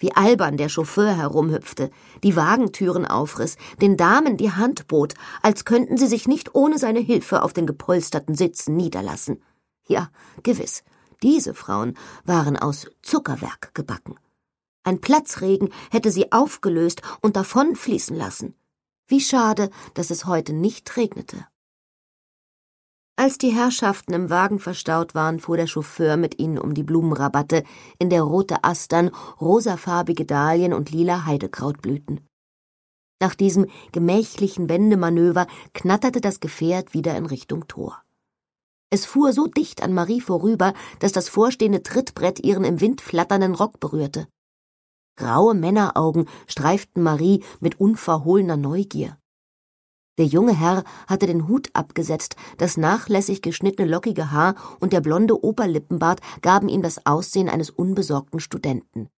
Wie albern der Chauffeur herumhüpfte, die Wagentüren aufriss, den Damen die Hand bot, als könnten sie sich nicht ohne seine Hilfe auf den gepolsterten Sitzen niederlassen. Ja, gewiss, diese Frauen waren aus Zuckerwerk gebacken. Ein Platzregen hätte sie aufgelöst und davonfließen lassen. Wie schade, dass es heute nicht regnete. Als die Herrschaften im Wagen verstaut waren, fuhr der Chauffeur mit ihnen um die Blumenrabatte, in der rote Astern, rosafarbige Dahlien und lila Heidekraut blühten. Nach diesem gemächlichen Wendemanöver knatterte das Gefährt wieder in Richtung Tor. Es fuhr so dicht an Marie vorüber, dass das vorstehende Trittbrett ihren im Wind flatternden Rock berührte. Graue Männeraugen streiften Marie mit unverhohlener Neugier. Der junge Herr hatte den Hut abgesetzt, das nachlässig geschnittene lockige Haar und der blonde Oberlippenbart gaben ihm das Aussehen eines unbesorgten Studenten.